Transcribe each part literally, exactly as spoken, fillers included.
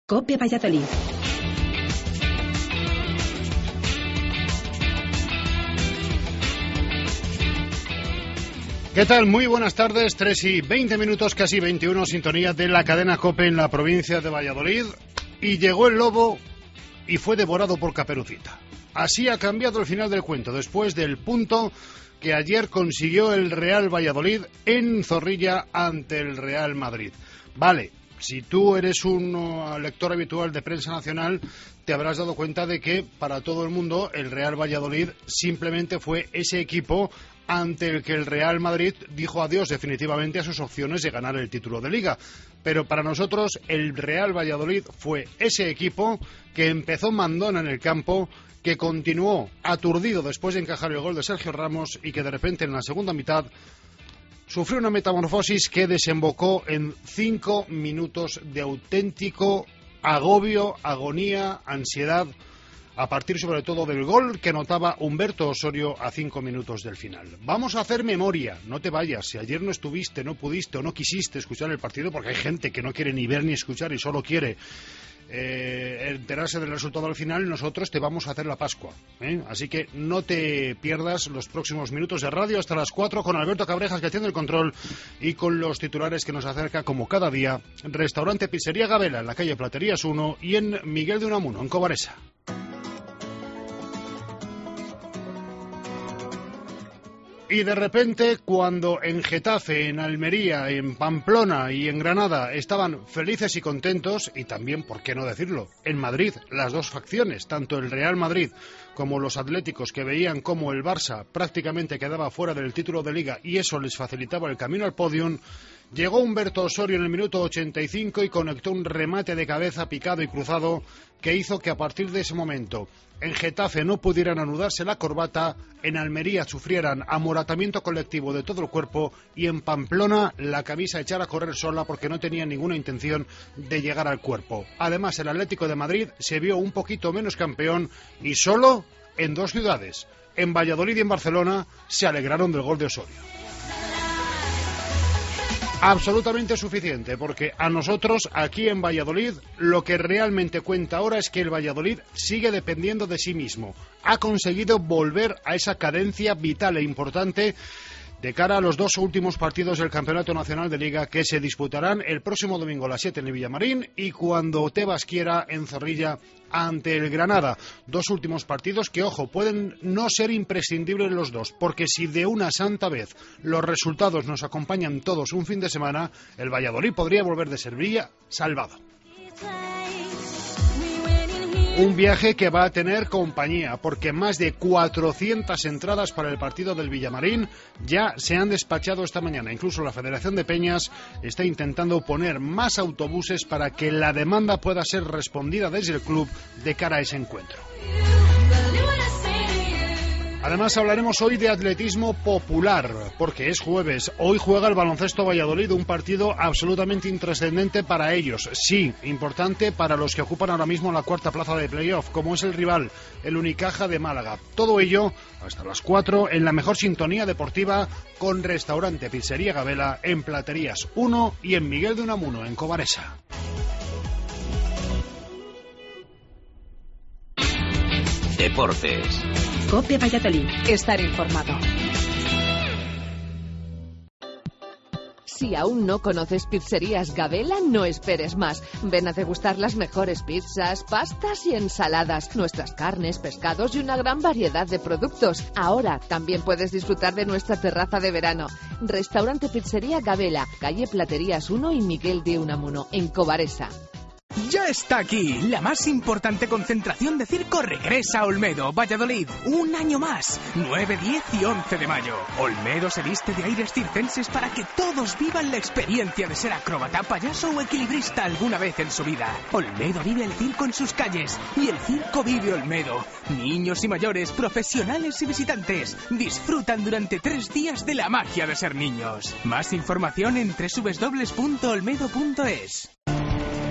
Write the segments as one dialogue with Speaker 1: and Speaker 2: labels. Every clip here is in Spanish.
Speaker 1: COPE Valladolid.
Speaker 2: ¿Qué tal? Muy buenas tardes, tres y veinte minutos, casi veintiuno, sintonía de la cadena COPE en la provincia de Valladolid. Y llegó el lobo y fue devorado por Caperucita. Así ha cambiado el final del cuento, después del punto que ayer consiguió el Real Valladolid en Zorrilla ante el Real Madrid. Vale, si tú eres un uh, lector habitual de prensa nacional, te habrás dado cuenta de que para todo el mundo el Real Valladolid simplemente fue ese equipo ante el que el Real Madrid dijo adiós definitivamente a sus opciones de ganar el título de Liga. Pero para nosotros el Real Valladolid fue ese equipo que empezó mandón en el campo, que continuó aturdido después de encajar el gol de Sergio Ramos y que de repente en la segunda mitad sufrió una metamorfosis que desembocó en cinco minutos de auténtico agobio, agonía, ansiedad, a partir sobre todo del gol que anotaba Humberto Osorio a cinco minutos del final. Vamos a hacer memoria, no te vayas. Si ayer no estuviste, no pudiste o no quisiste escuchar el partido, porque hay gente que no quiere ni ver ni escuchar y solo quiere eh, enterarse del resultado al final, nosotros te vamos a hacer la Pascua, ¿eh? Así que no te pierdas los próximos minutos de radio hasta las cuatro con Alberto Cabrejas, que atiende el control, y con los titulares que nos acerca como cada día Restaurante Pizzería Gabela en la calle Platerías uno y en Miguel de Unamuno, en Cobaresa. Y de repente, cuando en Getafe, en Almería, en Pamplona y en Granada estaban felices y contentos, y también, ¿por qué no decirlo?, en Madrid, las dos facciones, tanto el Real Madrid como los atléticos, que veían cómo el Barça prácticamente quedaba fuera del título de Liga y eso les facilitaba el camino al podium, llegó Humberto Osorio en el minuto ochenta y cinco y conectó un remate de cabeza picado y cruzado que hizo que a partir de ese momento en Getafe no pudieran anudarse la corbata, en Almería sufrieran amoratamiento colectivo de todo el cuerpo y en Pamplona la camisa echara a correr sola porque no tenía ninguna intención de llegar al cuerpo. Además, el Atlético de Madrid se vio un poquito menos campeón y solo en dos ciudades, en Valladolid y en Barcelona, se alegraron del gol de Osorio. Absolutamente suficiente, porque a nosotros aquí en Valladolid lo que realmente cuenta ahora es que el Valladolid sigue dependiendo de sí mismo. Ha conseguido volver a esa cadencia vital e importante de cara a los dos últimos partidos del Campeonato Nacional de Liga, que se disputarán el próximo domingo a las siete en el Villamarín y cuando Tebas quiera en Zorrilla ante el Granada. Dos últimos partidos que, ojo, pueden no ser imprescindibles los dos, porque si de una santa vez los resultados nos acompañan todos un fin de semana, el Valladolid podría volver de Sevilla salvado. Un viaje que va a tener compañía, porque más de cuatrocientas entradas para el partido del Villamarín ya se han despachado esta mañana. Incluso la Federación de Peñas está intentando poner más autobuses para que la demanda pueda ser respondida desde el club de cara a ese encuentro. Además hablaremos hoy de atletismo popular, porque es jueves. Hoy juega el Baloncesto Valladolid, un partido absolutamente intrascendente para ellos. Sí, importante para los que ocupan ahora mismo la cuarta plaza de playoff, como es el rival, el Unicaja de Málaga. Todo ello hasta las cuatro en la mejor sintonía deportiva con Restaurante Pizzería Gabela en Platerías uno y en Miguel de Unamuno, en Cobaresa.
Speaker 3: Deportes.
Speaker 1: COPE Valladolid.
Speaker 4: Estar informado. Si aún no conoces Pizzerías Gabela, no esperes más. Ven a degustar las mejores pizzas, pastas y ensaladas, nuestras carnes, pescados y una gran variedad de productos. Ahora también puedes disfrutar de nuestra terraza de verano. Restaurante Pizzería Gabela, calle Platerías uno y Miguel de Unamuno, en Cobaresa.
Speaker 5: Ya está aquí, la más importante concentración de circo regresa a Olmedo, Valladolid, un año más, nueve, diez y once de mayo. Olmedo se viste de aires circenses para que todos vivan la experiencia de ser acróbata, payaso o equilibrista alguna vez en su vida. Olmedo vive el circo en sus calles y el circo vive Olmedo. Niños y mayores, profesionales y visitantes, disfrutan durante tres días de la magia de ser niños. Más información en doble u doble u doble u punto olmedo punto es.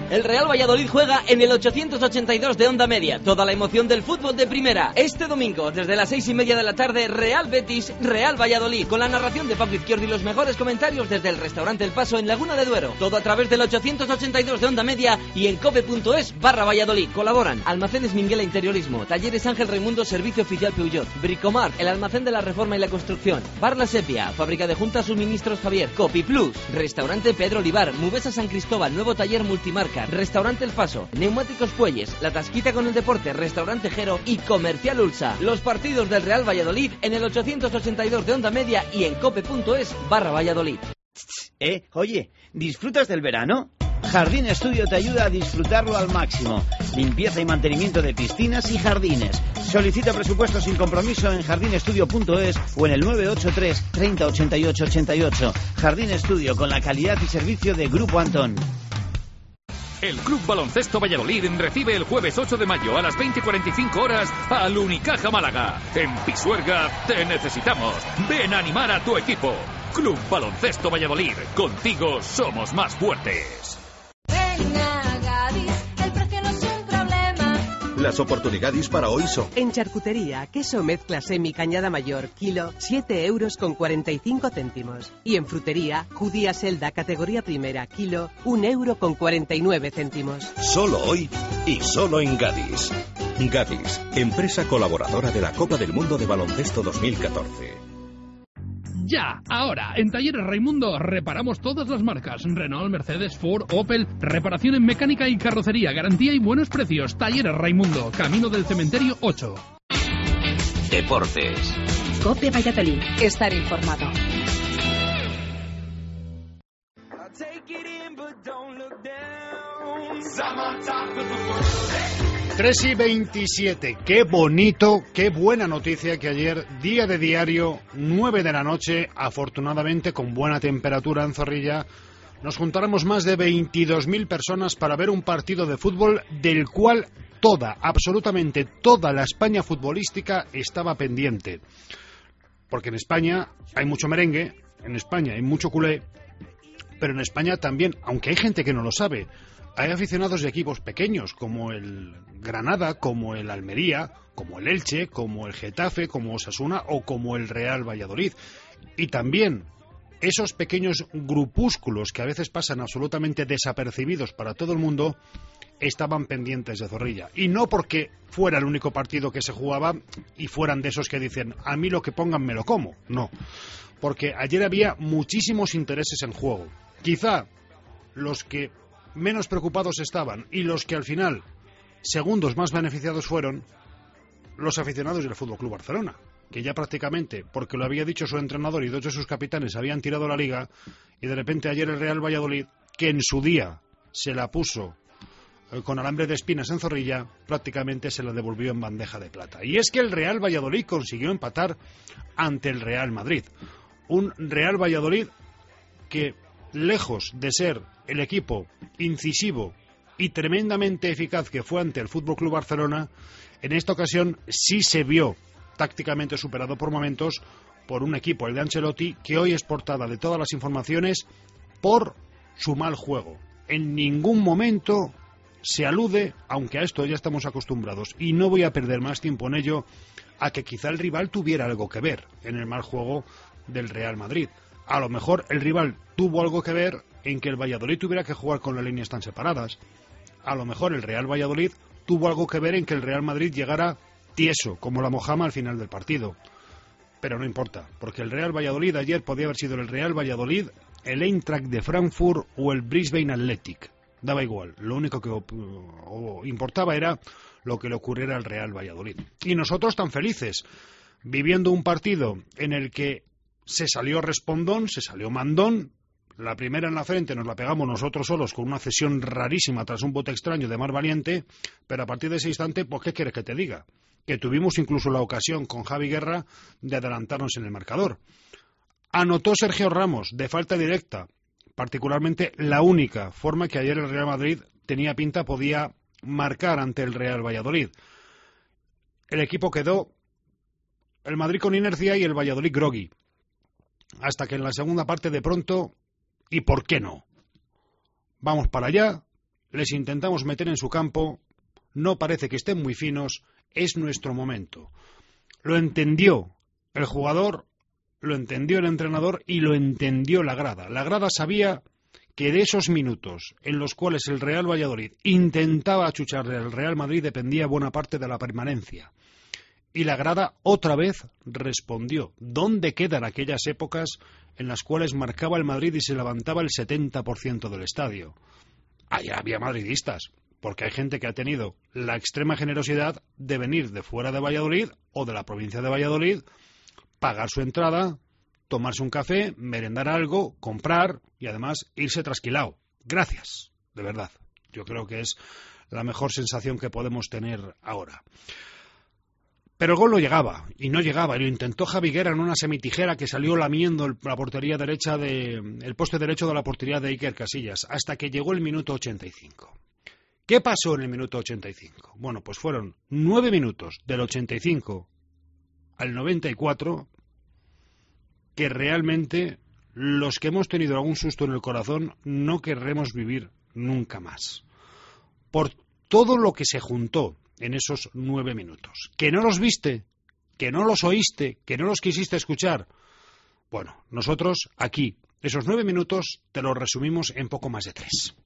Speaker 1: El Real Valladolid juega en el ochocientos ochenta y dos de Onda Media. Toda la emoción del fútbol de primera. Este domingo, desde las seis y media de la tarde, Real Betis, Real Valladolid. Con la narración de Paco Izquierdo y los mejores comentarios desde el restaurante El Paso en Laguna de Duero. Todo a través del ochocientos ochenta y dos de Onda Media y en cope punto es barra Valladolid. Colaboran Almacenes Minguela Interiorismo, Talleres Ángel Raimundo, Servicio Oficial Peugeot, Bricomar, el almacén de la reforma y la construcción, Bar La Sepia, Fábrica de Juntas Suministros Javier, Copi Plus, Restaurante Pedro Olivar, Mubesa San Cristóbal, Nuevo Taller Multimarca, Restaurante El Paso, Neumáticos Puelles, La Tasquita con el Deporte, Restaurante Jero y Comercial Ulsa. Los partidos del Real Valladolid en el ochocientos ochenta y dos de Onda Media y en cope punto es barra Valladolid.
Speaker 3: Eh, oye, ¿disfrutas del verano? Jardín Estudio te ayuda a disfrutarlo al máximo. Limpieza y mantenimiento de piscinas y jardines. Solicita presupuesto sin compromiso en jardín estudio punto es o en el nueve ocho tres, treinta, ochenta y ocho, ochenta y ocho. Jardín Estudio, con la calidad y servicio de Grupo Antón.
Speaker 6: El Club Baloncesto Valladolid recibe el jueves ocho de mayo a las veinte y cuarenta y cinco horas al Unicaja Málaga. En Pisuerga te necesitamos. Ven a animar a tu equipo. Club Baloncesto Valladolid. Contigo somos más fuertes.
Speaker 7: Venga, Gadis, el precio no es un problema.
Speaker 8: Las oportunidades para hoy son:
Speaker 9: en charcutería, queso mezcla semi Cañada Mayor, kilo, siete euros con cuarenta y cinco céntimos. Y en frutería, judía Selda, categoría primera, kilo, un euro con cuarenta y nueve céntimos.
Speaker 8: Solo hoy y solo en Gadis. Gadis, empresa colaboradora de la Copa del Mundo de Baloncesto dos mil catorce.
Speaker 10: Ya, ahora, en Talleres Raimundo reparamos todas las marcas: Renault, Mercedes, Ford, Opel. Reparación en mecánica y carrocería, garantía y buenos precios. Talleres Raimundo, Camino del Cementerio ocho.
Speaker 11: Deportes.
Speaker 12: COPE Valladolid. Estar informado.
Speaker 2: tres y veintisiete. Qué bonito, qué buena noticia que ayer, día de diario, nueve de la noche, afortunadamente con buena temperatura en Zorrilla, nos juntáramos más de veintidós mil personas para ver un partido de fútbol del cual toda, absolutamente toda la España futbolística estaba pendiente. Porque en España hay mucho merengue, en España hay mucho culé, pero en España también, aunque hay gente que no lo sabe, hay aficionados de equipos pequeños, como el Granada, como el Almería, como el Elche, como el Getafe, como Osasuna o como el Real Valladolid. Y también esos pequeños grupúsculos que a veces pasan absolutamente desapercibidos para todo el mundo, estaban pendientes de Zorrilla. Y no porque fuera el único partido que se jugaba y fueran de esos que dicen, a mí lo que pongan me lo como. No, porque ayer había muchísimos intereses en juego. Quizá los que menos preocupados estaban y los que al final segundos más beneficiados fueron los aficionados del F C Barcelona, que ya prácticamente, porque lo había dicho su entrenador y dos de sus capitanes, habían tirado la liga, y de repente ayer el Real Valladolid, que en su día se la puso eh, con alambre de espinas en Zorrilla, prácticamente se la devolvió en bandeja de plata. Y es que el Real Valladolid consiguió empatar ante el Real Madrid. Un Real Valladolid que, lejos de ser el equipo incisivo y tremendamente eficaz que fue ante el F C Barcelona, en esta ocasión sí se vio tácticamente superado por momentos por un equipo, el de Ancelotti, que hoy es portada de todas las informaciones por su mal juego. En ningún momento se alude, aunque a esto ya estamos acostumbrados, y no voy a perder más tiempo en ello, a que quizá el rival tuviera algo que ver en el mal juego del Real Madrid. A lo mejor el rival tuvo algo que ver en que el Valladolid tuviera que jugar con las líneas tan separadas. A lo mejor el Real Valladolid tuvo algo que ver en que el Real Madrid llegara tieso, como la mojama al final del partido. Pero no importa, porque el Real Valladolid ayer podía haber sido el Real Valladolid, el Eintracht de Frankfurt o el Brisbane Athletic. Daba igual, lo único que importaba era lo que le ocurriera al Real Valladolid. Y nosotros tan felices, viviendo un partido en el que se salió respondón, se salió mandón. La primera en la frente nos la pegamos nosotros solos con una cesión rarísima tras un bote extraño de Mar Valiente, pero a partir de ese instante, pues ¿qué quieres que te diga? Que tuvimos incluso la ocasión con Javi Guerra de adelantarnos en el marcador. Anotó Sergio Ramos de falta directa, particularmente la única forma que ayer el Real Madrid tenía pinta podía marcar ante el Real Valladolid. El equipo quedó, el Madrid con inercia y el Valladolid groggy. Hasta que en la segunda parte de pronto, ¿y por qué no? Vamos para allá, les intentamos meter en su campo, no parece que estén muy finos, es nuestro momento. Lo entendió el jugador, lo entendió el entrenador y lo entendió la grada. La grada sabía que de esos minutos en los cuales el Real Valladolid intentaba achucharle al Real Madrid dependía buena parte de la permanencia. Y la grada otra vez respondió. ¿Dónde quedan aquellas épocas en las cuales marcaba el Madrid y se levantaba el setenta por ciento del estadio? Allá había madridistas, porque hay gente que ha tenido la extrema generosidad de venir de fuera de Valladolid o de la provincia de Valladolid, pagar su entrada, tomarse un café, merendar algo, comprar y además irse trasquilado. Gracias, de verdad. Yo creo que es la mejor sensación que podemos tener ahora. Pero el gol no llegaba, y no llegaba, y lo intentó Javi Guerra en una semitijera que salió lamiendo el, la portería derecha de, el poste derecho de la portería de Iker Casillas, hasta que llegó el minuto ochenta y cinco. ¿Qué pasó en el minuto ochenta y cinco? Bueno, pues fueron nueve minutos del ochenta y cinco al noventa y cuatro que realmente los que hemos tenido algún susto en el corazón no querremos vivir nunca más. Por todo lo que se juntó en esos nueve minutos. ¿Que no los viste? ¿Que no los oíste? ¿Que no los quisiste escuchar? Bueno, nosotros aquí, esos nueve minutos, te los resumimos en poco más de tres.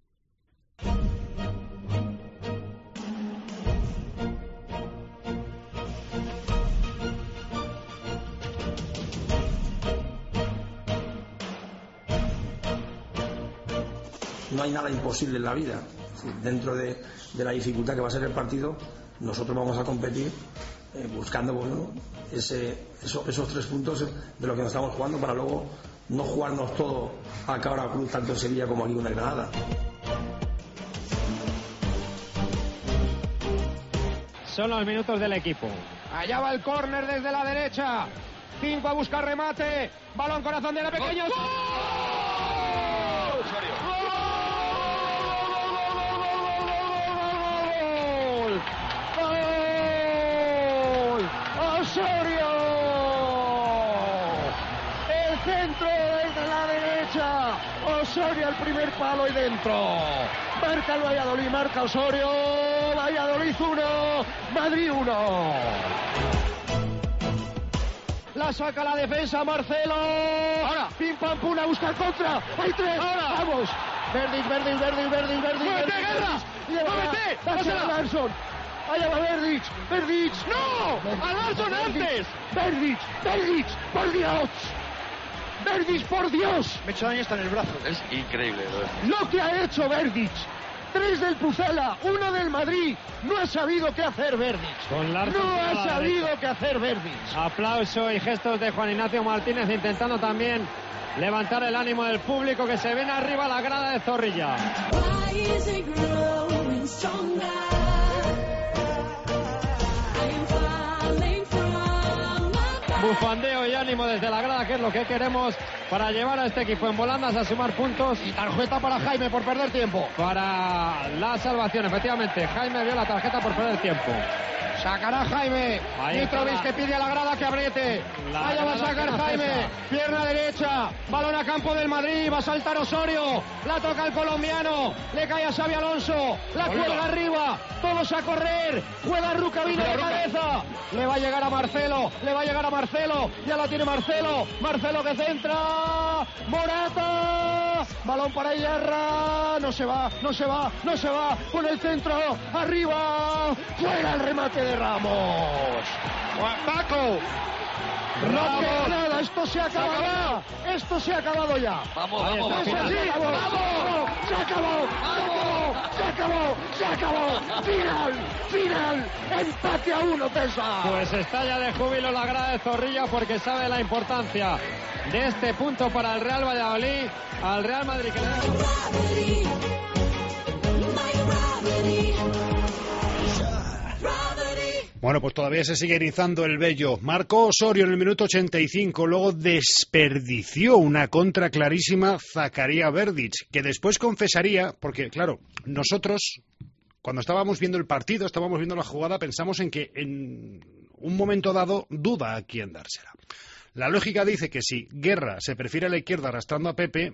Speaker 11: No hay nada imposible en la vida. Dentro de, de la dificultad que va a ser el partido, nosotros vamos a competir eh, buscando bueno, ese, eso, esos tres puntos de lo que nos estamos jugando para luego no jugarnos todo a Cabra Cruz, tanto en Sevilla como aquí con el Granada.
Speaker 13: Son los minutos del equipo. Allá va el córner desde la derecha. Cinco a buscar remate. Balón corazón de la pequeño. ¡Gol!
Speaker 14: Osorio, el centro desde la derecha, Osorio al primer palo y dentro, marca el Valladolid, marca Osorio, Valladolid uno, Madrid uno. La saca la defensa Marcelo, ahora, pim pam pum a buscar contra, hay tres, ahora, vamos, Verdic, Verdic, Verdic, Verdic, Verdic,
Speaker 13: ¡muévete, Guerra! ¡Muévete!
Speaker 14: ¡Pásala a Larson! ¡Allá va Verdic! ¡Verdic!
Speaker 13: ¡No! ¡A Larson antes!
Speaker 14: ¡Verdic! ¡Verdic! ¡Por Dios! ¡Verdic, por Dios!
Speaker 15: Me he hecho daño hasta en el brazo. Es increíble.
Speaker 14: Lo que ha hecho Verdic. Tres del Pucela, uno del Madrid. No ha sabido qué hacer Verdic.
Speaker 13: Con Larson
Speaker 14: no ha sabido qué hacer Verdic.
Speaker 13: Aplauso y gestos de Juan Ignacio Martínez intentando también levantar el ánimo del público que se viene arriba a la grada de Zorrilla. Bufandeo y ánimo desde la grada, que es lo que queremos para llevar a este equipo en volandas a sumar puntos.
Speaker 14: Y tarjeta para Jaime por perder tiempo.
Speaker 13: Para la salvación, efectivamente. Jaime vio la tarjeta por perder tiempo.
Speaker 14: Sacará Jaime. Mitrovic que pide a la grada que apriete. Allá va a sacar Jaime. Pierna derecha. Balón a campo del Madrid. Va a saltar Osorio. La toca el colombiano. Le cae a Xavi Alonso. La cuelga arriba. Todos a correr. Juega Rucabino de cabeza. Le va a llegar a Marcelo. Le va a llegar a Marcelo. Ya la tiene Marcelo. Marcelo que centra. Morata. Balón para Iyarra. No se va. No se va. No se va. Con el centro. Arriba. Fuera el remate de Ramos.
Speaker 15: Paco.
Speaker 14: No queda nada, esto se acabará. Esto se ha acabado ya.
Speaker 15: Vamos, vamos, vamos.
Speaker 14: Se acabó. Vamos. Se acabó. Se acabó. Se acabó. Final. Final. Empate a uno, César.
Speaker 13: Pues estalla de júbilo la grada de Zorrilla porque sabe la importancia de este punto para el Real Valladolid. Al Real Madrid que le da...
Speaker 2: Bueno, pues todavía se sigue erizando el vello. Marcó Osorio en el minuto ochenta y cinco, luego desperdició una contra clarísima Zakaria Verdic, que después confesaría, porque claro, nosotros cuando estábamos viendo el partido, estábamos viendo la jugada, pensamos en que en un momento dado duda a quién dársela. La lógica dice que si Guerra se prefiere a la izquierda arrastrando a Pepe,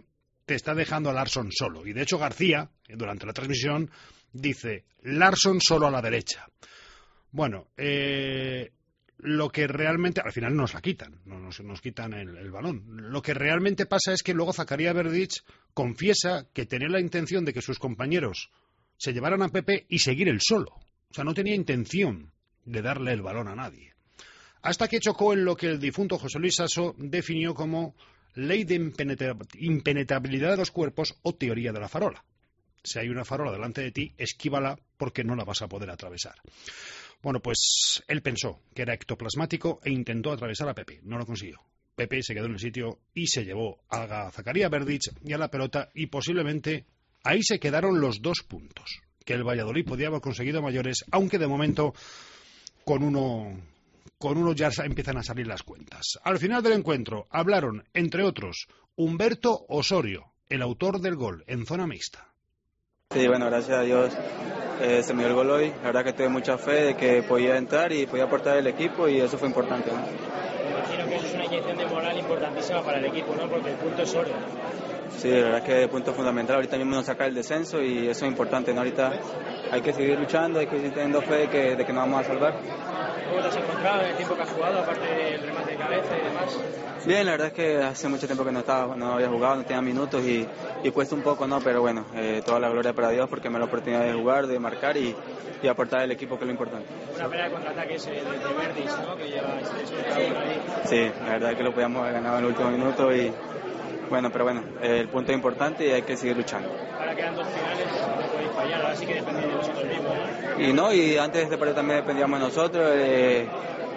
Speaker 2: te está dejando a Larsson solo. Y de hecho García, durante la transmisión, dice, Larsson solo a la derecha. Bueno, eh, lo que realmente, al final nos la quitan, no nos, nos quitan el, el balón. Lo que realmente pasa es que luego Zakaria Verdic confiesa que tenía la intención de que sus compañeros se llevaran a Pepe y seguir él solo. O sea, no tenía intención de darle el balón a nadie. Hasta que chocó en lo que el difunto José Luis Sasso definió como ley de impenetra- impenetrabilidad de los cuerpos o teoría de la farola. Si hay una farola delante de ti, esquívala porque no la vas a poder atravesar. Bueno, pues él pensó que era ectoplasmático e intentó atravesar a Pepe. No lo consiguió. Pepe se quedó en el sitio y se llevó a Zakaria Verdic y a la pelota y posiblemente ahí se quedaron los dos puntos que el Valladolid podía haber conseguido mayores, aunque de momento con uno, con uno ya empiezan a salir las cuentas. Al final del encuentro hablaron, entre otros, Humberto Osorio, el autor del gol en zona mixta.
Speaker 16: Sí, bueno, gracias a Dios eh, se me dio el gol hoy. La verdad que tuve mucha fe de que podía entrar y podía aportar el equipo y eso fue importante, ¿no?
Speaker 17: Imagino que eso es una inyección de moral importantísima para el equipo, ¿no? Porque el punto es oro.
Speaker 16: Sí, la verdad que el punto fundamental. Ahorita mismo nos saca el descenso y eso es importante, ¿no? Ahorita hay que seguir luchando, hay que seguir teniendo fe de que, de que nos vamos a salvar.
Speaker 17: ¿Cómo te has encontrado en el tiempo que has jugado, aparte del remate de cabeza y demás?
Speaker 16: Bien, la verdad es que hace mucho tiempo que no estaba, no había jugado, no tenía minutos y, y cuesta un poco, ¿no? Pero bueno, eh, toda la gloria para Dios porque me da la oportunidad de jugar, de marcar y, y aportar al equipo, que es lo importante.
Speaker 17: Una pelea de contraataques de, de Verdic, ¿no? Que lleva estrecho de cabeza ahí.
Speaker 16: Sí, la verdad es que lo podíamos haber ganado en el último minuto y bueno, pero bueno, eh, el punto es importante y hay que seguir luchando.
Speaker 17: Ahora quedan dos finales, no podéis fallar, ahora sí que dependéis de vosotros mismos, ¿no?
Speaker 16: Y no, y antes de este partido también dependíamos de nosotros. Eh,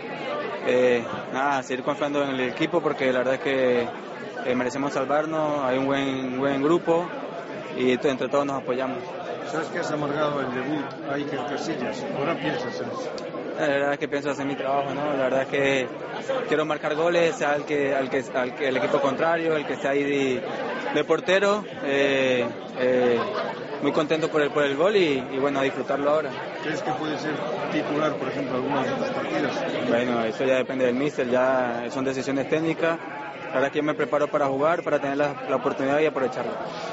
Speaker 16: eh, nada, seguir confiando en el equipo porque la verdad es que eh, merecemos salvarnos, hay un buen, buen grupo y t- entre todos nos apoyamos.
Speaker 18: ¿Sabes que has amargado el debut a Iker Casillas? ¿Ahora piensas en eso?
Speaker 16: La verdad es que pienso hacer mi trabajo, ¿no? La verdad es que quiero marcar goles, sea al que, al que, al que el equipo contrario, el que esté ahí de, de portero. Eh, eh, muy contento por el, por el gol y, y bueno, a disfrutarlo ahora.
Speaker 18: ¿Crees que puede ser titular, por ejemplo, algunos de los partidos?
Speaker 16: Bueno, eso ya depende del míster, ya son decisiones técnicas. La verdad es que yo me preparo para jugar, para tener la, la oportunidad y aprovecharla.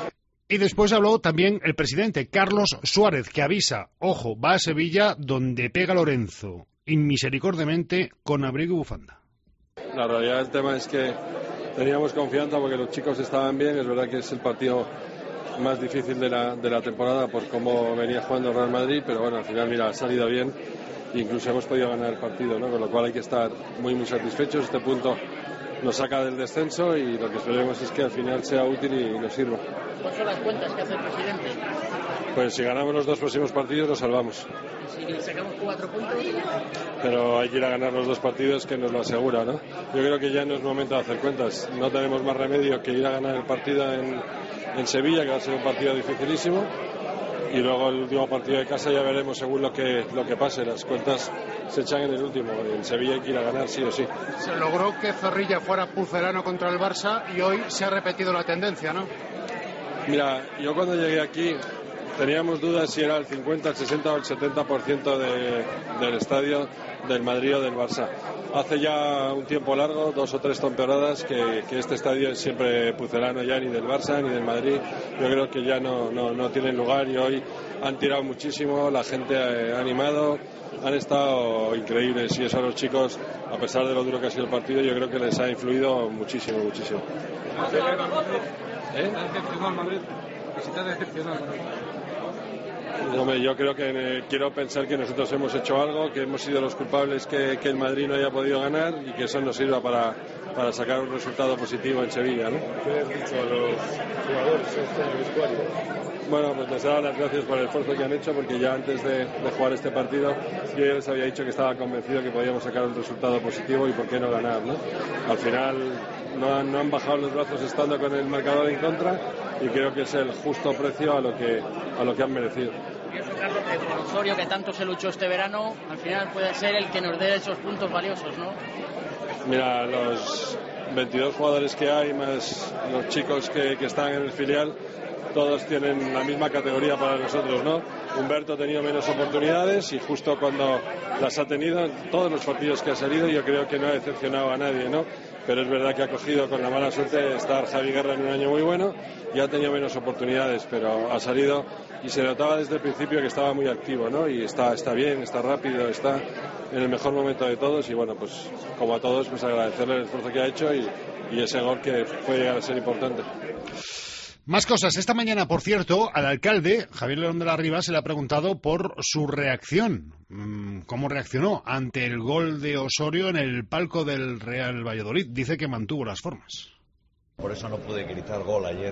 Speaker 2: Y después habló también el presidente Carlos Suárez, que avisa, ojo, va a Sevilla donde pega Lorenzo, inmisericordiamente con abrigo y bufanda.
Speaker 19: La realidad del tema es que teníamos confianza porque los chicos estaban bien. Es verdad que es el partido más difícil de la, de la temporada por cómo venía jugando el Real Madrid, pero bueno, al final mira, ha salido bien e incluso hemos podido ganar el partido, ¿no? Con lo cual hay que estar muy muy satisfechos. Este punto nos saca del descenso y lo que esperemos es que al final sea útil y nos sirva.
Speaker 17: ¿Cuáles son las cuentas que hace el presidente?
Speaker 19: Pues si ganamos los dos próximos partidos nos salvamos.
Speaker 17: Si sacamos cuatro puntos.
Speaker 19: Pero hay que ir a ganar los dos partidos, que nos lo asegura, ¿no? Yo creo que ya no es momento de hacer cuentas. No tenemos más remedio que ir a ganar el partido en, en Sevilla, que va a ser un partido dificilísimo. Y luego el último partido de casa ya veremos según lo que, lo que pase. Las cuentas se echan en el último. En Sevilla hay que ir a ganar sí o sí.
Speaker 20: Se logró que Zorrilla fuera pucelano contra el Barça y hoy se ha repetido la tendencia, ¿no?
Speaker 19: Mira, yo cuando llegué aquí teníamos dudas si era el cincuenta, el sesenta o el setenta por ciento de, del estadio del Madrid o del Barça. Hace ya un tiempo largo, dos o tres temporadas, que, que este estadio es siempre pucelano ya, ni del Barça ni del Madrid. Yo creo que ya no, no, no tiene lugar y hoy han tirado muchísimo, la gente ha animado, han estado increíbles y eso a los chicos, a pesar de lo duro que ha sido el partido, yo creo que les ha influido muchísimo, muchísimo. ¿Eh? Hombre, yo creo que eh, quiero pensar que nosotros hemos hecho algo, que hemos sido los culpables que, que el Madrid no haya podido ganar y que eso nos sirva para, para sacar un resultado positivo en Sevilla, ¿no?
Speaker 18: ¿Qué le has dicho a los jugadores este en el vestuario?
Speaker 19: Bueno, pues les he dado las gracias por el esfuerzo que han hecho, porque ya antes de, de jugar este partido yo ya les había dicho que estaba convencido que podíamos sacar un resultado positivo y por qué no ganar, ¿no? Al final no han, no han bajado los brazos estando con el marcador en contra y creo que es el justo precio a lo que, a lo que han merecido.
Speaker 17: Pienso, Carlos, que con Osorio, que tanto se luchó este verano, al final puede ser el que nos dé esos puntos valiosos, ¿no?
Speaker 19: Mira, los veintidós jugadores que hay, más los chicos que, que están en el filial, todos tienen la misma categoría para nosotros, ¿no? Humberto ha tenido menos oportunidades y justo cuando las ha tenido, en todos los partidos que ha salido, yo creo que no ha decepcionado a nadie, ¿no? Pero es verdad que ha cogido con la mala suerte de estar Javi Guerra en un año muy bueno y ha tenido menos oportunidades, pero ha salido y se notaba desde el principio que estaba muy activo, ¿no? Y está, está bien, está rápido, está en el mejor momento de todos y bueno, pues como a todos, pues agradecerle el esfuerzo que ha hecho y, y ese gol que puede llegar a ser importante.
Speaker 2: Más cosas. Esta mañana, por cierto, al alcalde, Javier León de la Riva, se le ha preguntado por su reacción. ¿Cómo reaccionó ante el gol de Osorio en el palco del Real Valladolid? Dice que mantuvo las formas.
Speaker 21: Por eso no pude gritar gol ayer.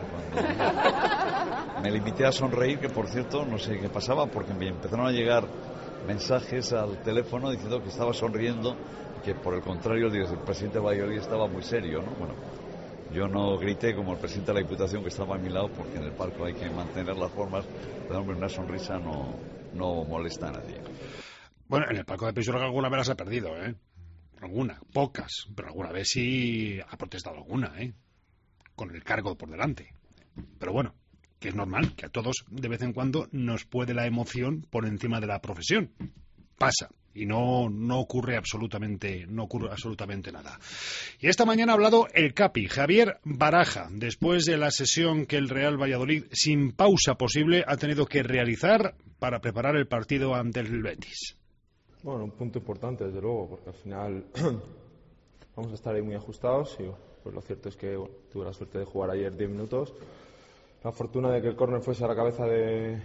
Speaker 21: Cuando me limité a sonreír, que por cierto, no sé qué pasaba, porque me empezaron a llegar mensajes al teléfono diciendo que estaba sonriendo, que por el contrario, el presidente de Valladolid estaba muy serio, ¿no? Bueno, yo no grité como el presidente de la Diputación que estaba a mi lado, porque en el palco hay que mantener las formas, pero hombre, una sonrisa no, no molesta a nadie.
Speaker 2: Bueno, en el palco de Pisuerga alguna vez las ha perdido, ¿eh? Alguna, pocas, pero alguna vez sí ha protestado alguna, ¿eh? Con el cargo por delante. Pero bueno, que es normal, que a todos de vez en cuando nos puede la emoción por encima de la profesión. Pasa. Y no, no ocurre absolutamente, no ocurre absolutamente nada. Y esta mañana ha hablado el Capi, Javier Baraja, después de la sesión que el Real Valladolid, sin pausa posible, ha tenido que realizar para preparar el partido ante el Betis.
Speaker 22: Bueno, un punto importante, desde luego, porque al final vamos a estar ahí muy ajustados y pues lo cierto es que bueno, tuve la suerte de jugar ayer diez minutos. La fortuna de que el córner fuese a la cabeza de...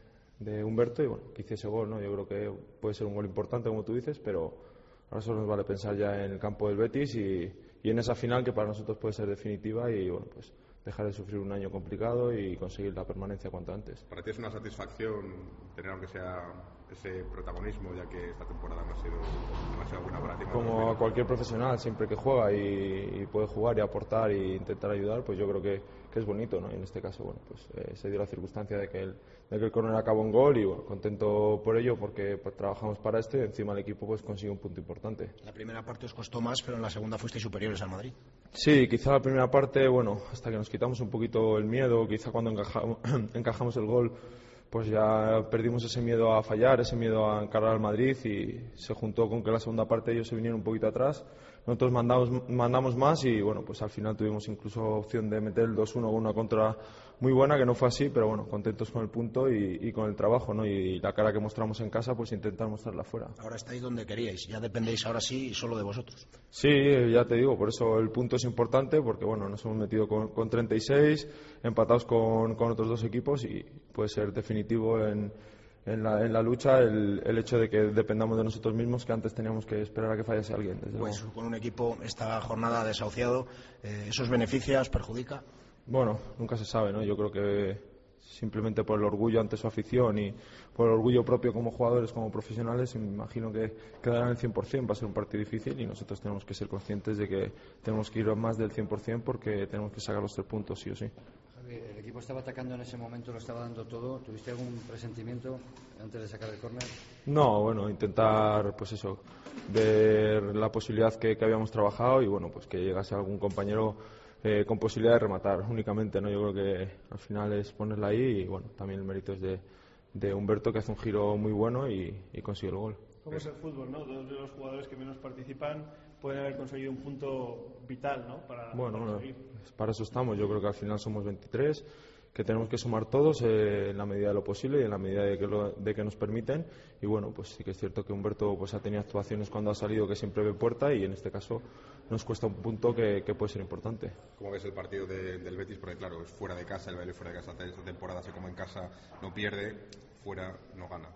Speaker 22: de Humberto y bueno, que hice ese gol, ¿no? Yo creo que puede ser un gol importante, como tú dices, pero ahora solo nos vale pensar ya en el campo del Betis y, y en esa final que para nosotros puede ser definitiva y bueno, pues dejar de sufrir un año complicado y conseguir la permanencia cuanto antes.
Speaker 23: ¿Para ti es una satisfacción tener aunque sea ese protagonismo, ya que esta temporada no ha sido demasiado buena para ti?
Speaker 22: Como a cualquier profesional, siempre que juega y, y puede jugar y aportar e intentar ayudar, pues yo creo que, que es bonito, ¿no? Y en este caso, bueno, pues eh, se dio la circunstancia de que el, de que el córner acabó en gol y bueno, contento por ello porque pues, trabajamos para esto y encima el equipo pues consigue un punto importante.
Speaker 24: La primera parte os costó más, pero en la segunda fuisteis superiores al Madrid.
Speaker 22: Sí, quizá la primera parte, bueno, hasta que nos quitamos un poquito el miedo, quizá cuando encajamos, encajamos el gol pues ya perdimos ese miedo a fallar, ese miedo a encarar al Madrid y se juntó con que la segunda parte ellos se vinieron un poquito atrás. Nosotros mandamos, mandamos más y bueno, pues al final tuvimos incluso opción de meter el dos uno con una contra muy buena, que no fue así, pero bueno, contentos con el punto y, y con el trabajo, ¿no? Y la cara que mostramos en casa, pues intentar mostrarla fuera.
Speaker 24: Ahora estáis donde queríais, ya dependéis ahora sí solo de vosotros.
Speaker 22: Sí, ya te digo, por eso el punto es importante, porque bueno, nos hemos metido con, con treinta y seis, empatados con, con otros dos equipos y puede ser definitivo en... En la, en la lucha el, el hecho de que dependamos de nosotros mismos, que antes teníamos que esperar a que fallase alguien. Desde
Speaker 24: pues
Speaker 22: luego.
Speaker 24: Con un equipo esta jornada desahuciado, eh, ¿eso os beneficia, os perjudica?
Speaker 22: Bueno, nunca se sabe, ¿no? Yo creo que simplemente por el orgullo ante su afición y por el orgullo propio como jugadores, como profesionales, me imagino que quedarán el cien por cien, va a ser un partido difícil y nosotros tenemos que ser conscientes de que tenemos que ir a más del cien por cien porque tenemos que sacar los tres puntos sí o sí.
Speaker 25: El equipo estaba atacando en ese momento, lo estaba dando todo. ¿Tuviste algún presentimiento antes de sacar el córner?
Speaker 22: No, bueno, intentar, pues eso, ver la posibilidad que, que habíamos trabajado y bueno, pues que llegase algún compañero eh, con posibilidad de rematar únicamente, ¿no? Yo creo que al final es ponerla ahí y bueno, también el mérito es de, de Humberto, que hace un giro muy bueno y, y consigue el gol.
Speaker 26: ¿Cómo es el fútbol, no? Dos de los jugadores que menos participan pueden haber conseguido un punto vital, ¿no? Para,
Speaker 22: bueno,
Speaker 26: para,
Speaker 22: bueno, para eso estamos. Yo creo que al final somos veintitrés, que tenemos que sumar todos eh, en la medida de lo posible y en la medida de que, lo, de que nos permiten. Y bueno, pues sí que es cierto que Humberto pues ha tenido actuaciones cuando ha salido que siempre ve puerta y en este caso nos cuesta un punto que, que puede ser importante.
Speaker 23: ¿Cómo ves el partido de, del Betis? Porque claro, es fuera de casa, el Valladolid fuera de casa esta temporada, se como en casa no pierde, fuera no gana.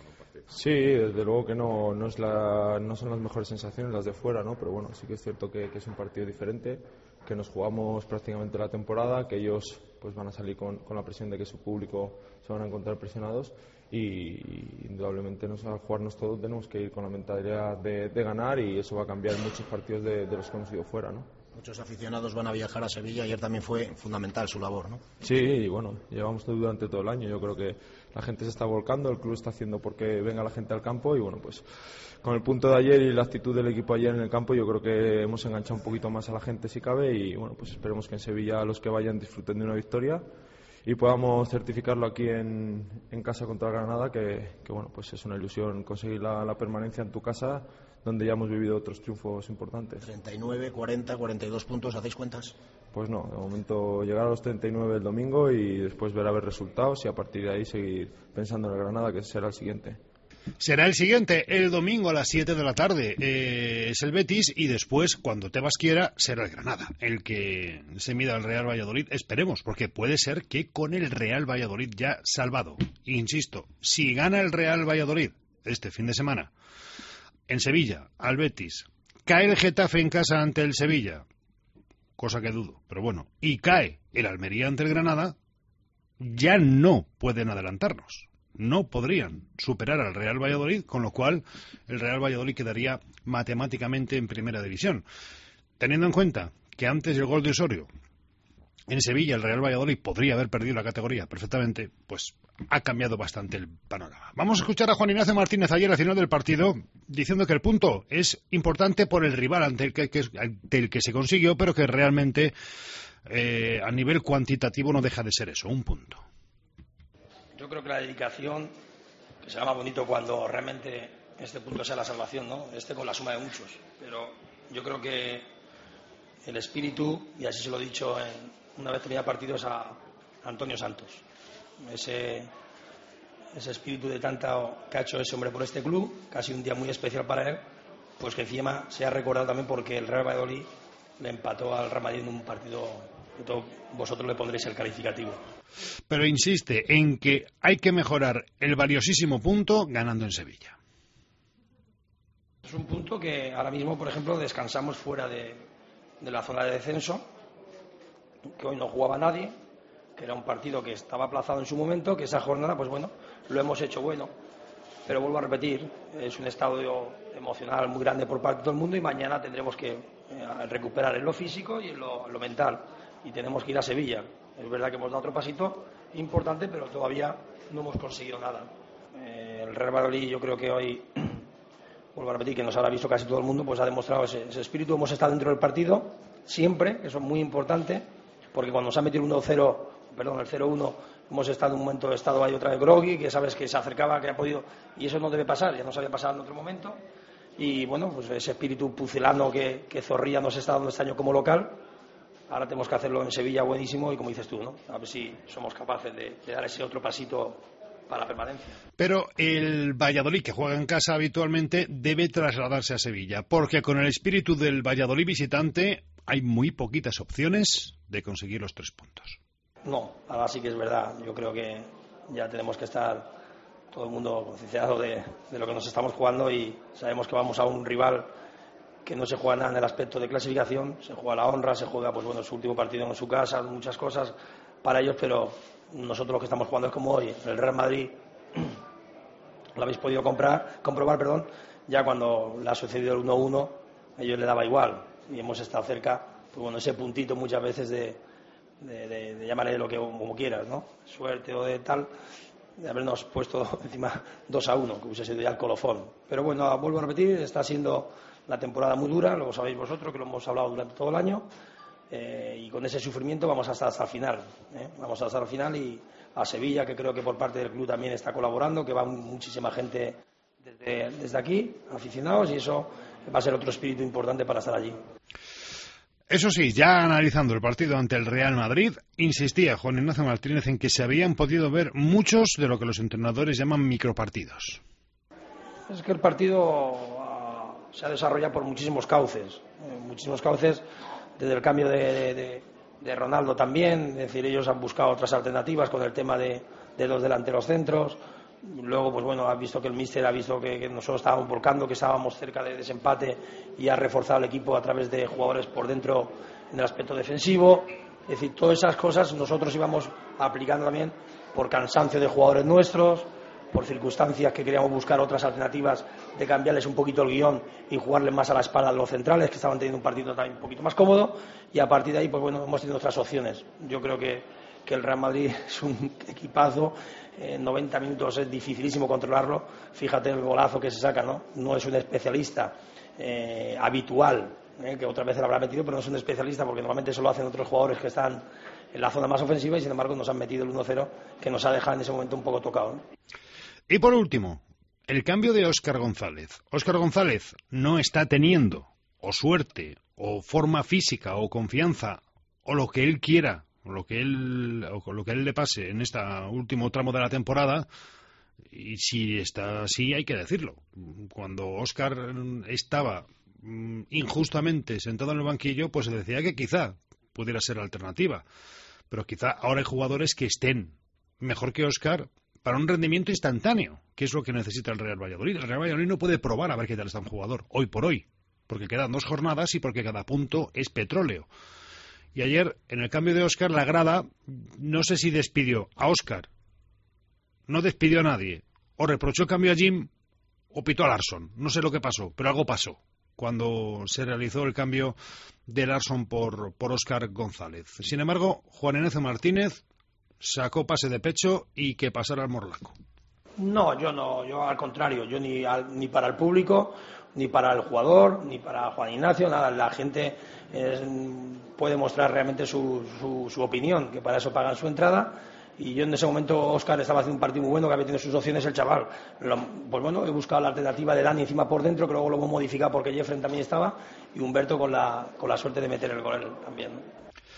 Speaker 22: Sí, desde luego que no, no, es la, no son las mejores sensaciones las de fuera, ¿no? Pero bueno, sí que es cierto que, que es un partido diferente, que nos jugamos prácticamente la temporada, que ellos pues van a salir con, con la presión de que su público se van a encontrar presionados y, y indudablemente nos, al jugarnos todo tenemos que ir con la mentalidad de, de ganar y eso va a cambiar muchos partidos de, de los que hemos ido fuera, ¿no?
Speaker 24: Muchos aficionados van a viajar a Sevilla, ayer también fue fundamental su labor, ¿no?
Speaker 22: Sí, y bueno, llevamos durante todo el año, yo creo que la gente se está volcando, el club está haciendo porque venga la gente al campo y bueno, pues con el punto de ayer y la actitud del equipo ayer en el campo yo creo que hemos enganchado un poquito más a la gente si cabe y bueno, pues esperemos que en Sevilla los que vayan disfruten de una victoria y podamos certificarlo aquí en, en casa contra el Granada, que, que bueno, pues es una ilusión conseguir la, la permanencia en tu casa, donde ya hemos vivido otros triunfos importantes.
Speaker 24: treinta y nueve, cuarenta, cuarenta y dos puntos, ¿hacéis cuentas?
Speaker 22: Pues no, de momento llegar a los treinta y nueve el domingo y después ver a ver resultados y a partir de ahí seguir pensando en el Granada, que será el siguiente.
Speaker 2: Será el siguiente, el domingo a las siete de la tarde. Eh, es el Betis y después, cuando Tebas quiera, será el Granada el que se mida al Real Valladolid. Esperemos, porque puede ser que con el Real Valladolid ya salvado. Insisto, si gana el Real Valladolid este fin de semana en Sevilla al Betis, cae el Getafe en casa ante el Sevilla, cosa que dudo, pero bueno, y cae el Almería ante el Granada, ya no pueden adelantarnos. No podrían superar al Real Valladolid, con lo cual el Real Valladolid quedaría matemáticamente en primera división. Teniendo en cuenta que antes del gol de Osorio en Sevilla el Real Valladolid podría haber perdido la categoría perfectamente, pues ha cambiado bastante el panorama. Vamos a escuchar a Juan Ignacio Martínez ayer al final del partido diciendo que el punto es importante por el rival ante el que, que, ante el que se consiguió, pero que realmente eh, a nivel cuantitativo no deja de ser eso, un punto.
Speaker 11: Yo creo que la dedicación, que será más bonito cuando realmente este punto sea la salvación, ¿no? Este con la suma de muchos. Pero yo creo que el espíritu, y así se lo he dicho en, una vez tenía partidos a Antonio Santos, ese, ese espíritu de tanta que ha hecho ese hombre por este club, casi un día muy especial para él, pues que encima se ha recordado también porque el Real Valladolid le empató al Real Madrid en un partido que todos vosotros le pondréis el calificativo.
Speaker 2: Pero insiste en que hay que mejorar el valiosísimo punto ganando en Sevilla.
Speaker 11: Es un punto que ahora mismo, por ejemplo, descansamos fuera de, de la zona de descenso, que hoy no jugaba nadie, que era un partido que estaba aplazado en su momento, que esa jornada, pues bueno, lo hemos hecho bueno. Pero vuelvo a repetir, es un estado emocional muy grande por parte de todo el mundo y mañana tendremos que eh, recuperar en lo físico y en lo, en lo mental. Y tenemos que ir a Sevilla. Es verdad que hemos dado otro pasito importante, pero todavía no hemos conseguido nada. Eh, el Real Valladolid, yo creo que hoy, vuelvo a repetir, que nos habrá visto casi todo el mundo, pues ha demostrado ese, ese espíritu. Hemos estado dentro del partido siempre, eso es muy importante, porque cuando nos ha metido el uno cero, perdón, el cero uno, hemos estado en un momento, he estado ahí otra vez groggy, que sabes que se acercaba, que ha podido, y eso no debe pasar, ya nos había pasado en otro momento. Y bueno, pues ese espíritu pucelano que, que Zorrilla nos está dando este año como local. Ahora tenemos que hacerlo en Sevilla buenísimo y como dices tú, ¿no? A ver si somos capaces de, de dar ese otro pasito para la permanencia.
Speaker 2: Pero el Valladolid, que juega en casa habitualmente, debe trasladarse a Sevilla, porque con el espíritu del Valladolid visitante hay muy poquitas opciones de conseguir los tres puntos.
Speaker 11: No, ahora sí que es verdad. Yo creo que ya tenemos que estar todo el mundo concienciado de, de lo que nos estamos jugando y sabemos que vamos a un rival que no se juega nada en el aspecto de clasificación, se juega la honra, se juega pues bueno su último partido en su casa, muchas cosas para ellos, pero nosotros lo que estamos jugando es como hoy, el Real Madrid lo habéis podido comprar, comprobar, perdón, ya cuando le ha sucedido el uno uno, a ellos le daba igual y hemos estado cerca, pues bueno, ese puntito muchas veces de, de, de, de llamarle lo que como quieras, ¿no? Suerte o de tal, de habernos puesto encima dos a uno, que hubiese sido ya el colofón. Pero bueno, vuelvo a repetir, está siendo la temporada muy dura, lo sabéis vosotros, que lo hemos hablado durante todo el año, eh, y con ese sufrimiento vamos hasta, hasta el final, ¿eh? Vamos hasta el final y a Sevilla, que creo que por parte del club también está colaborando, que va muchísima gente desde, desde aquí, aficionados, y eso va a ser otro espíritu importante para estar allí.
Speaker 2: Eso sí, ya analizando el partido ante el Real Madrid, insistía Juan Ignacio Martínez en que se habían podido ver muchos de lo que los entrenadores llaman micropartidos.
Speaker 11: Es que el partido se ha desarrollado por muchísimos cauces, eh, muchísimos cauces, desde el cambio de, de, de, de Ronaldo también, es decir, ellos han buscado otras alternativas con el tema de, de los delanteros centros, luego pues bueno, ha visto que el míster ha visto que, que nosotros estábamos volcando, que estábamos cerca de desempate y ha reforzado el equipo a través de jugadores por dentro en el aspecto defensivo, es decir, todas esas cosas nosotros íbamos aplicando también por cansancio de jugadores nuestros, por circunstancias que queríamos buscar otras alternativas de cambiarles un poquito el guión y jugarles más a la espalda a los centrales, que estaban teniendo un partido también un poquito más cómodo, y a partir de ahí pues bueno, hemos tenido otras opciones. Yo creo que, que el Real Madrid es un equipazo, en noventa minutos es dificilísimo controlarlo, fíjate el golazo que se saca, ¿no? No es un especialista eh, habitual, eh, que otra vez lo habrá metido, pero no es un especialista porque normalmente eso lo hacen otros jugadores que están en la zona más ofensiva y sin embargo nos han metido el uno cero que nos ha dejado en ese momento un poco tocado, ¿no?
Speaker 2: Y por último, el cambio de Óscar González. Óscar González no está teniendo o suerte o forma física o confianza o lo que él quiera o lo que él o lo que a él le pase en este último tramo de la temporada. Y si está así, hay que decirlo. Cuando Óscar estaba mm, injustamente sentado en el banquillo, pues se decía que quizá pudiera ser alternativa. Pero quizá ahora hay jugadores que estén mejor que Óscar para un rendimiento instantáneo, que es lo que necesita el Real Valladolid. El Real Valladolid no puede probar a ver qué tal está un jugador, hoy por hoy, porque quedan dos jornadas y porque cada punto es petróleo. Y ayer, en el cambio de Óscar, la grada, no sé si despidió a Óscar, no despidió a nadie, o reprochó el cambio a Jim, o pitó a Larsson. No sé lo que pasó, pero algo pasó cuando se realizó el cambio de Larsson por, por Óscar González. Sin embargo, Juan Ignacio Martínez sacó pase de pecho y que pasara al Morlaco.
Speaker 11: No, yo no, yo al contrario, yo ni, al, ni para el público, ni para el jugador, ni para Juan Ignacio, nada, la gente es, puede mostrar realmente su, su, su opinión, que para eso pagan su entrada. Y yo en ese momento, Óscar estaba haciendo un partido muy bueno, que había tenido sus opciones el chaval. Lo, pues bueno, he buscado la alternativa de Dani encima por dentro, que luego lo hemos modificado porque Jeffrey también estaba, y Humberto con la, con la suerte de meter el gol también, ¿no?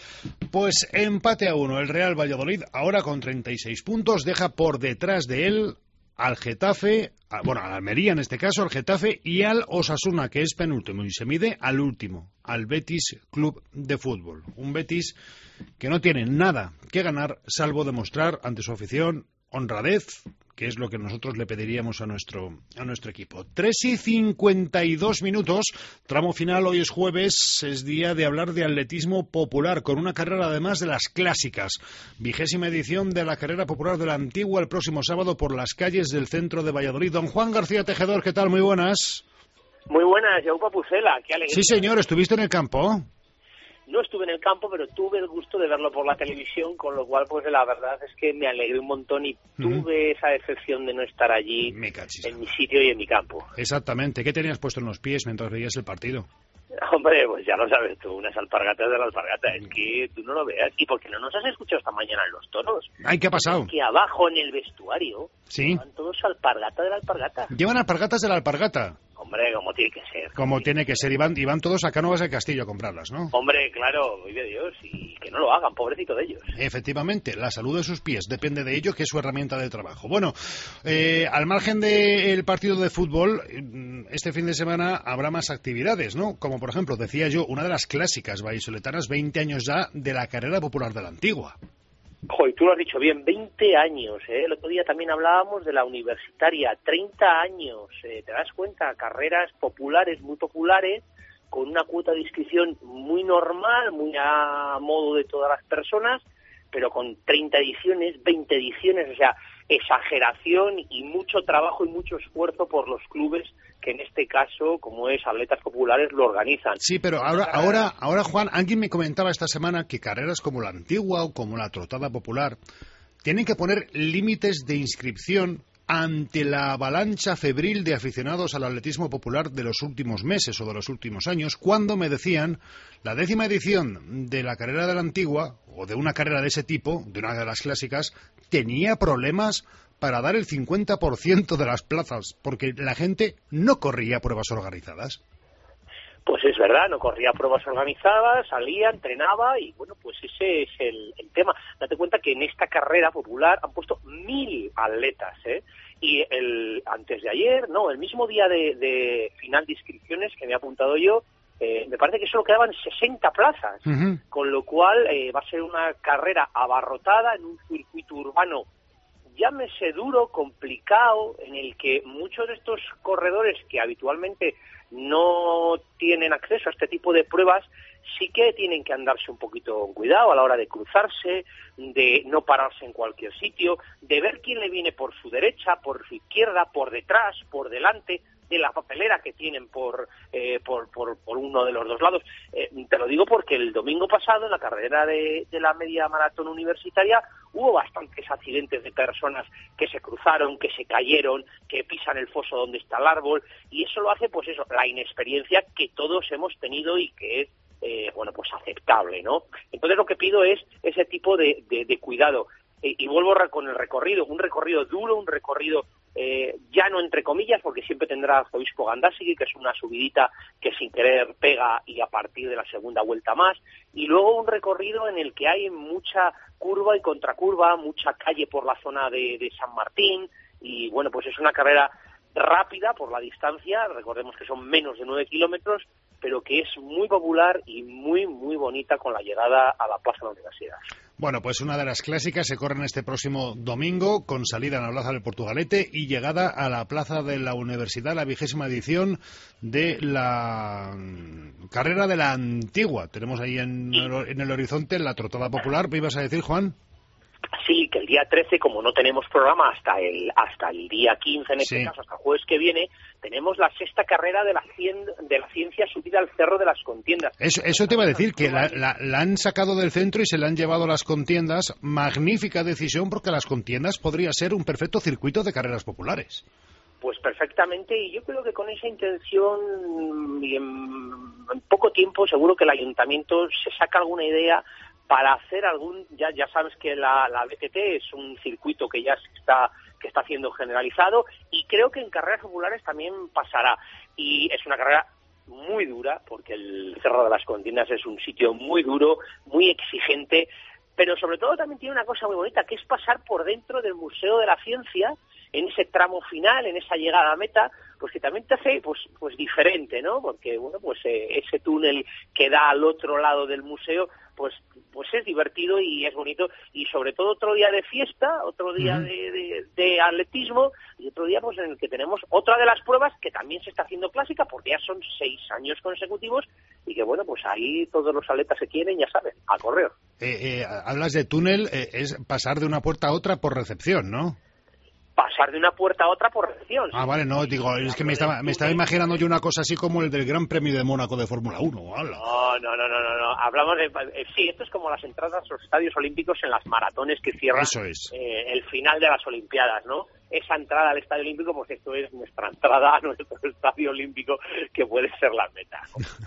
Speaker 2: Pues empate a uno. El Real Valladolid, ahora con treinta y seis puntos, deja por detrás de él al Getafe, a, bueno, al Almería en este caso, al Getafe y al Osasuna, que es penúltimo, y se mide al último, al Betis Club de Fútbol. Un Betis que no tiene nada que ganar, salvo demostrar ante su afición honradez, que es lo que nosotros le pediríamos a nuestro a nuestro equipo. tres y cincuenta y dos minutos, tramo final, hoy es jueves, es día de hablar de atletismo popular, con una carrera además de las clásicas. Vigésima edición de la carrera popular de la Antigua el próximo sábado por las calles del centro de Valladolid. Don Juan García Tejedor, ¿qué tal? Muy buenas.
Speaker 1: Muy buenas, Jaupa Pucela, qué alegría.
Speaker 2: Sí, señor, ¿estuviste en el campo?
Speaker 1: No estuve en el campo, pero tuve el gusto de verlo por la televisión, con lo cual, pues la verdad es que me alegré un montón y tuve uh-huh. esa decepción de no estar allí en mi sitio y en mi campo.
Speaker 2: Exactamente. ¿Qué tenías puesto en los pies mientras veías el partido?
Speaker 1: Hombre, pues ya lo sabes tú, unas alpargatas de la alpargata. Es que tú no lo veas. ¿Y por qué no nos has escuchado esta mañana en los toros?
Speaker 2: Ay, ¿qué ha pasado?
Speaker 1: Es que abajo en el vestuario
Speaker 2: ¿Sí?
Speaker 1: llevan todos alpargata de la alpargata.
Speaker 2: ¿Llevan alpargatas de la alpargata?
Speaker 1: Hombre, como tiene que ser.
Speaker 2: Como sí. tiene que ser. Y van, y van todos a Cánovas del Castillo a comprarlas, ¿no?
Speaker 1: Hombre, claro, vive Dios. Y que no lo hagan, pobrecito de ellos.
Speaker 2: Efectivamente, la salud de sus pies depende de ello, que es su herramienta de trabajo. Bueno, eh, al margen del partido de fútbol, este fin de semana habrá más actividades, ¿no? Como por ejemplo, decía yo, una de las clásicas vallisoletanas, veinte años ya de la carrera popular de la Antigua.
Speaker 1: Joder, tú lo has dicho bien, veinte años, ¿eh? El otro día también hablábamos de la universitaria, treinta años, ¿eh? ¿Te das cuenta? Carreras populares, muy populares, con una cuota de inscripción muy normal, muy a modo de todas las personas, pero con treinta ediciones, veinte ediciones, o sea, exageración y mucho trabajo y mucho esfuerzo por los clubes que en este caso, como es Atletas Populares, lo organizan.
Speaker 2: Sí, pero ahora, ahora, ahora Juan, alguien me comentaba esta semana que carreras como la Antigua o como la Trotada Popular tienen que poner límites de inscripción ante la avalancha febril de aficionados al atletismo popular de los últimos meses o de los últimos años, cuando me decían la décima edición de la carrera de la Antigua, o de una carrera de ese tipo, de una de las clásicas, tenía problemas para dar el cincuenta por ciento de las plazas, porque la gente no corría pruebas organizadas.
Speaker 1: Pues es verdad, no corría pruebas organizadas, salía, entrenaba y bueno, pues ese es el, el tema. Date cuenta que en esta carrera popular han puesto mil atletas, ¿eh? Y el antes de ayer, no, el mismo día de, de final de inscripciones que me he apuntado yo, eh, me parece que solo quedaban sesenta plazas, uh-huh. Con lo cual eh, va a ser una carrera abarrotada en un circuito urbano, llámese duro, complicado, en el que muchos de estos corredores que habitualmente no tienen acceso a este tipo de pruebas, sí que tienen que andarse un poquito con cuidado a la hora de cruzarse, de no pararse en cualquier sitio, de ver quién le viene por su derecha, por su izquierda, por detrás, por delante, de la papelera que tienen por, eh, por, por, por uno de los dos lados. Eh, te lo digo porque el domingo pasado, en la carrera de, de la media maratón universitaria, hubo bastantes accidentes de personas que se cruzaron, que se cayeron, que pisan el foso donde está el árbol, y eso lo hace, pues eso, la inexperiencia que todos hemos tenido y que es eh, bueno, pues aceptable, ¿no? Entonces lo que pido es ese tipo de, de, de cuidado. Eh, y vuelvo con el recorrido, un recorrido duro, un recorrido eh, llano entre comillas, porque siempre tendrá Arzobispo Gandásegui, que es una subidita que sin querer pega y a partir de la segunda vuelta más, y luego un recorrido en el que hay mucha curva y contracurva, mucha calle por la zona de, de San Martín, y bueno, pues es una carrera rápida por la distancia, recordemos que son menos de nueve kilómetros, pero que es muy popular y muy, muy bonita con la llegada a la Plaza de la Universidad.
Speaker 2: Bueno, pues una de las clásicas se corren este próximo domingo, con salida en la Plaza del Portugalete y llegada a la Plaza de la Universidad, la vigésima edición de la carrera de la Antigua. Tenemos ahí en, en el horizonte la trotada popular. ¿Me ibas a decir, Juan?
Speaker 1: Sí, que el día trece, como no tenemos programa hasta el hasta el día quince, en este sí. caso, hasta el jueves que viene, tenemos la sexta carrera de la, cien, de la ciencia subida al Cerro de las Contiendas.
Speaker 2: Eso, eso te iba a decir, que la, la, la han sacado del centro y se la han llevado a las contiendas. Magnífica decisión, porque las contiendas podría ser un perfecto circuito de carreras populares.
Speaker 1: Pues perfectamente, y yo creo que con esa intención, y en, en poco tiempo, seguro que el ayuntamiento se saca alguna idea para hacer algún, ya ya sabes que la, la B T T es un circuito que ya se está que está siendo generalizado, y creo que en carreras populares también pasará, y es una carrera muy dura, porque el Cerro de las Contiendas es un sitio muy duro, muy exigente, pero sobre todo también tiene una cosa muy bonita, que es pasar por dentro del Museo de la Ciencia, en ese tramo final, en esa llegada a meta, pues que también te hace pues pues diferente, ¿no? Porque, bueno, pues eh, ese túnel que da al otro lado del museo, pues pues es divertido y es bonito, y sobre todo otro día de fiesta, otro día uh-huh. de, de, de atletismo, y otro día pues en el que tenemos otra de las pruebas que también se está haciendo clásica, porque ya son seis años consecutivos, y que, bueno, pues ahí todos los atletas se quieren, ya saben, a correr.
Speaker 2: Eh, eh, hablas de túnel, eh, es pasar de una puerta a otra por recepción, ¿no?
Speaker 1: Pasar de una puerta a otra por recepción.
Speaker 2: Ah, vale, no, digo, es que me estaba, me estaba imaginando yo una cosa así como el del Gran Premio de Mónaco de Fórmula uno. ¡Hala!
Speaker 1: No, no, no, no, no, no. Hablamos de... Eh, sí, esto es como las entradas a los estadios olímpicos en las maratones que cierran
Speaker 2: Eso es.
Speaker 1: eh, el final de las Olimpiadas, ¿no? Esa entrada al estadio olímpico, pues esto es nuestra entrada a nuestro estadio olímpico, que puede ser la meta.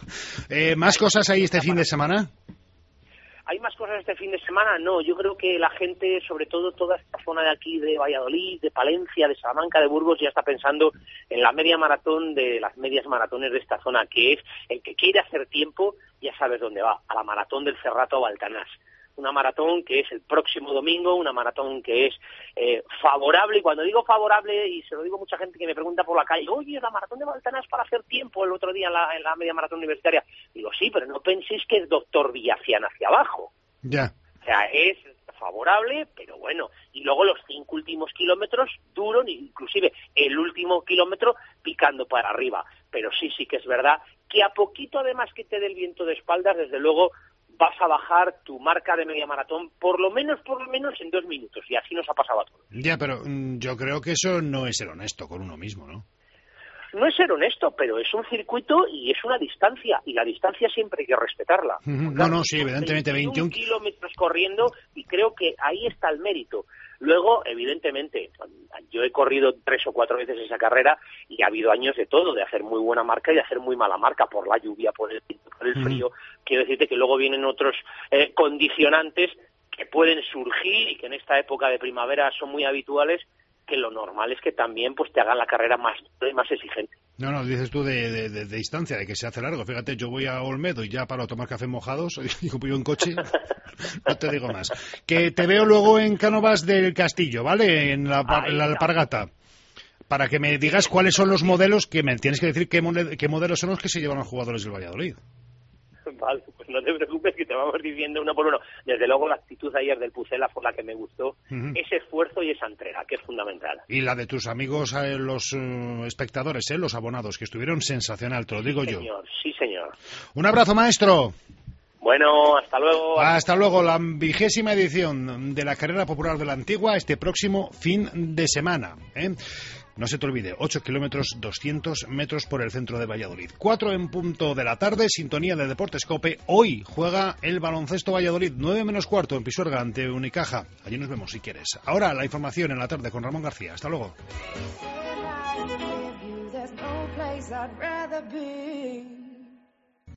Speaker 2: eh, ¿Más cosas ahí este fin de semana?
Speaker 1: ¿Hay más cosas este fin de semana? No, yo creo que la gente, sobre todo toda esta zona de aquí, de Valladolid, de Palencia, de Salamanca, de Burgos, ya está pensando en la media maratón de las medias maratones de esta zona, que es el que quiere hacer tiempo, ya sabes dónde va, a la maratón del Cerrato Baltanás. Una maratón que es el próximo domingo, una maratón que es eh, favorable, y cuando digo favorable, y se lo digo a mucha gente que me pregunta por la calle, oye, la maratón de Baltanás para hacer tiempo el otro día en la, en la media maratón universitaria. Digo, sí, pero no penséis que es doctor Villacián hacia abajo.
Speaker 2: Ya.
Speaker 1: O sea, es favorable, pero bueno. Y luego los cinco últimos kilómetros duros, inclusive el último kilómetro picando para arriba. Pero sí, sí que es verdad que a poquito, además que te dé el viento de espaldas, desde luego vas a bajar tu marca de media maratón por lo menos, por lo menos en dos minutos, y así nos ha pasado a todos.
Speaker 2: Ya, pero mm, yo creo que eso no es ser honesto con uno mismo, ¿no?
Speaker 1: No es ser honesto, pero es un circuito y es una distancia, y la distancia siempre hay que respetarla.
Speaker 2: Uh-huh. No, no, sí, evidentemente veintiún
Speaker 1: kilómetros corriendo, y creo que ahí está el mérito. Luego, evidentemente, yo he corrido tres o cuatro veces esa carrera y ha habido años de todo, de hacer muy buena marca y de hacer muy mala marca, por la lluvia, por el, por el frío. Uh-huh. Quiero decirte que luego vienen otros eh, condicionantes que pueden surgir y que en esta época de primavera son muy habituales, que lo normal es que también pues te hagan la carrera más, más exigente.
Speaker 2: No, no, dices tú de, de, de, de distancia, de que se hace largo. Fíjate, yo voy a Olmedo y ya paro a tomar café mojados, digo, yo en coche, no te digo más. Que te veo luego en Cánovas del Castillo, ¿vale? En la, en la Alpargata. Para que me digas cuáles son los modelos, que me tienes que decir qué, qué modelos son los que se llevan los jugadores del Valladolid.
Speaker 1: Vale, pues no te preocupes, que te vamos diciendo uno por uno. Desde luego la actitud ayer del Pucela fue la que me gustó, uh-huh. ese esfuerzo y esa entrega, que es fundamental.
Speaker 2: Y la de tus amigos, eh, los uh, espectadores, eh, los abonados, que estuvieron sensacional, te lo digo
Speaker 1: sí,
Speaker 2: yo.
Speaker 1: Señor, sí, señor.
Speaker 2: Un abrazo, maestro.
Speaker 1: Bueno, hasta luego.
Speaker 2: Hasta luego, la vigésima edición de la Carrera Popular de la Antigua este próximo fin de semana, ¿eh? No se te olvide, ocho kilómetros, doscientos metros por el centro de Valladolid. cuatro en punto de la tarde, sintonía de Deportes COPE. Hoy juega el Baloncesto Valladolid, nueve menos cuarto en Pisuerga ante Unicaja. Allí nos vemos si quieres. Ahora la información en la tarde con Ramón García. Hasta luego.